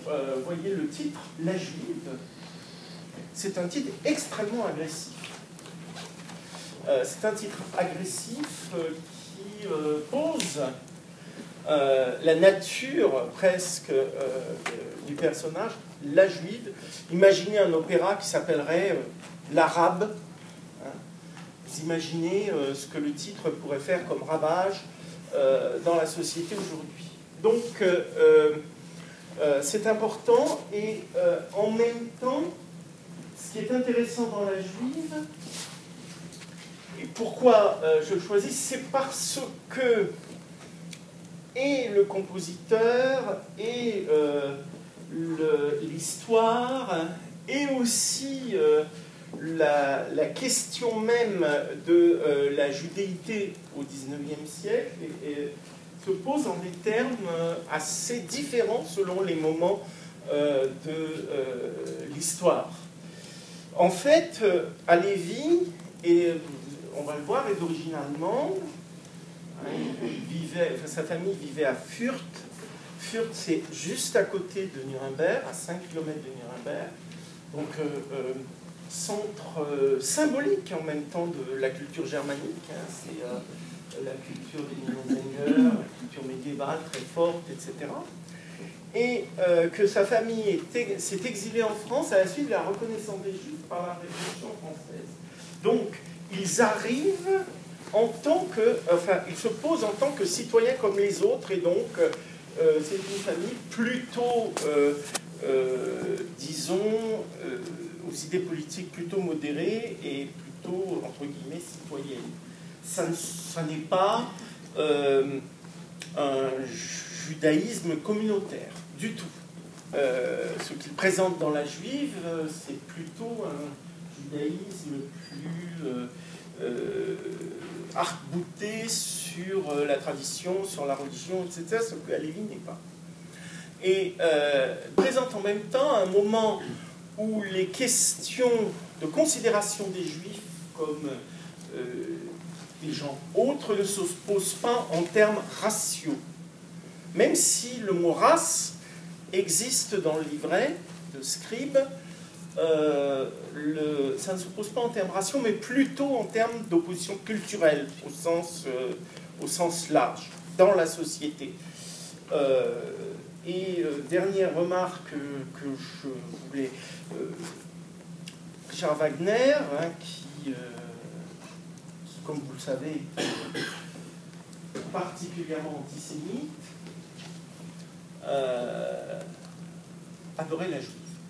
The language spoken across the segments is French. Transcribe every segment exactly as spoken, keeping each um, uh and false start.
euh, voyez le titre, La Juive, c'est un titre extrêmement agressif. Euh, c'est un titre agressif euh, qui euh, pose euh, la nature presque euh, du personnage, la Juive. Imaginez un opéra qui s'appellerait euh, L'Arabe. Hein. Vous imaginez euh, ce que le titre pourrait faire comme ravage euh, dans la société aujourd'hui. Donc, euh, euh, c'est important et euh, en même temps, ce qui est intéressant dans la Juive, et pourquoi euh, je le choisis, c'est parce que et le compositeur, et euh, l'histoire, et aussi euh, la, la question même de euh, la judéité au dix-neuvième siècle et, et se pose en des termes assez différents selon les moments euh, de euh, l'histoire. En fait, Halévy, et on va le voir, est d'origine allemande. Il vivait, enfin, sa famille vivait à Fürth. Fürth, c'est juste à côté de Nuremberg, à cinq kilomètres de Nuremberg. Donc, euh, euh, centre euh, symbolique en même temps de la culture germanique. Hein, c'est euh, la culture des Nuremberger, la culture médiévale très forte, et cetera. Et euh, que sa famille s'est exilée en France à la suite de la reconnaissance des Juifs par la Révolution française. Donc, ils arrivent en tant que, enfin, ils se posent en tant que citoyens comme les autres, et donc euh, c'est une famille plutôt, euh, euh, disons, euh, aux idées politiques plutôt modérées et plutôt, entre guillemets, citoyennes. Ça, ça n'est pas euh, un judaïsme communautaire, du tout. Euh, ce qu'il présente dans la Juive, c'est plutôt un judaïsme plus euh, euh, arc-bouté sur euh, la tradition, sur la religion, et cetera, ce que Halévy n'est pas. Et euh, présente en même temps un moment où les questions de considération des Juifs comme euh, des gens autres ne se posent pas en termes raciaux. Même si le mot race existe dans le livret de Scribe, euh, le, ça ne se pose pas en termes raciaux, mais plutôt en termes d'opposition culturelle, au sens, euh, au sens large, dans la société. Euh, et euh, dernière remarque que, que je voulais... Euh, Richard Wagner, hein, qui, euh, qui, comme vous le savez, est particulièrement antisémite, euh, adorait la Juive.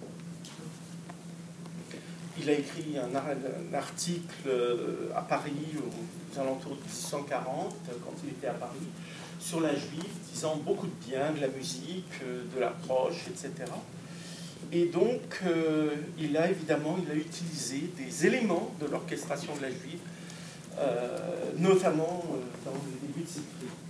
Il a écrit un, un article à Paris aux alentours de mille six cent quarante, quand il était à Paris, sur la Juive, disant beaucoup de bien de la musique, de l'approche, et cetera. Et donc, euh, il a évidemment il a utilisé des éléments de l'orchestration de la Juive, euh, notamment euh, dans le début de ses écrits.